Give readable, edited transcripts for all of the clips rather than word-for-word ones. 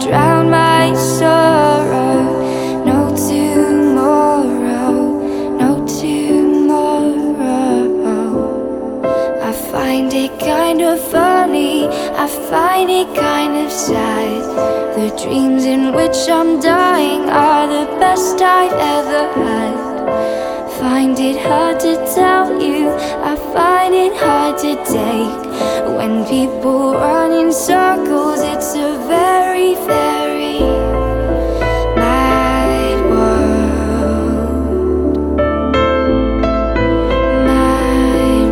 drown my sorrow. No tomorrow, no tomorrow. I find it kind of funny, I find it kind of sad. The dreams in which I'm dying are the best I've ever had. Find it hard to tell you, I find it hard to take. When people run in circles, it's a very, very mad world. Mad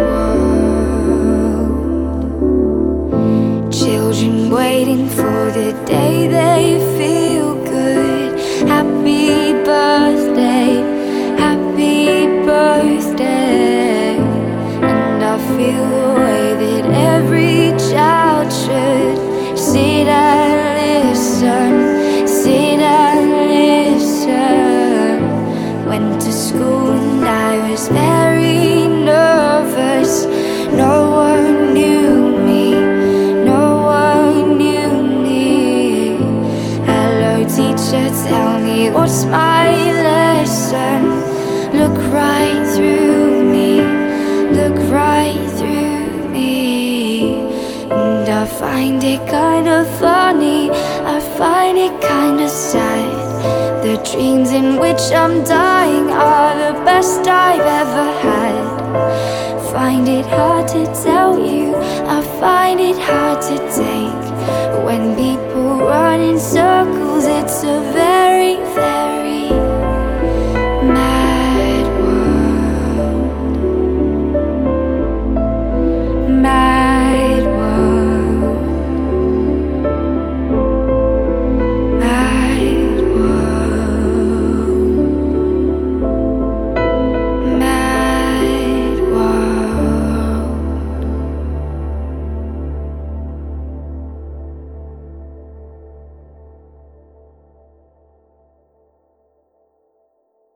world. Children waiting for the day they feel good. Happy birthday, happy birthday. And I feel the way that every child should. Sit and listen, sit and listen. Went to school and I was very nervous. No one knew me, no one knew me. Hello teacher, tell me what's my lesson. Look right through me, look right through me. And I find it kind of funny, I find it kind of sad. The dreams in which I'm dying are the best I've ever had. Find it hard to tell you, I find it hard to take.